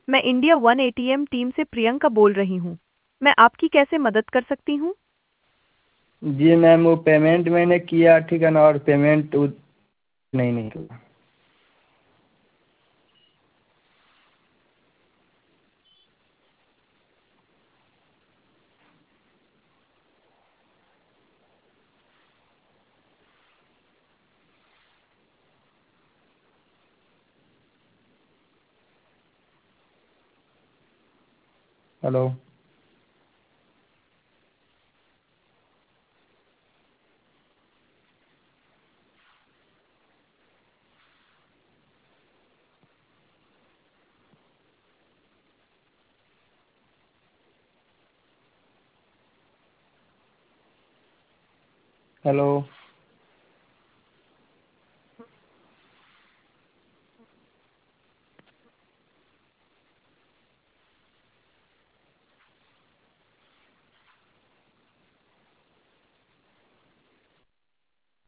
मैं India one ATM team से प्रियंका बोल रही हूँ। मैं आपकी कैसे मदद कर सकती हूँ? जी मैम, वो पेमेंट मैंने किया ठीक है ना, और पेमेंट नहीं निकला। हेलो। हेलो।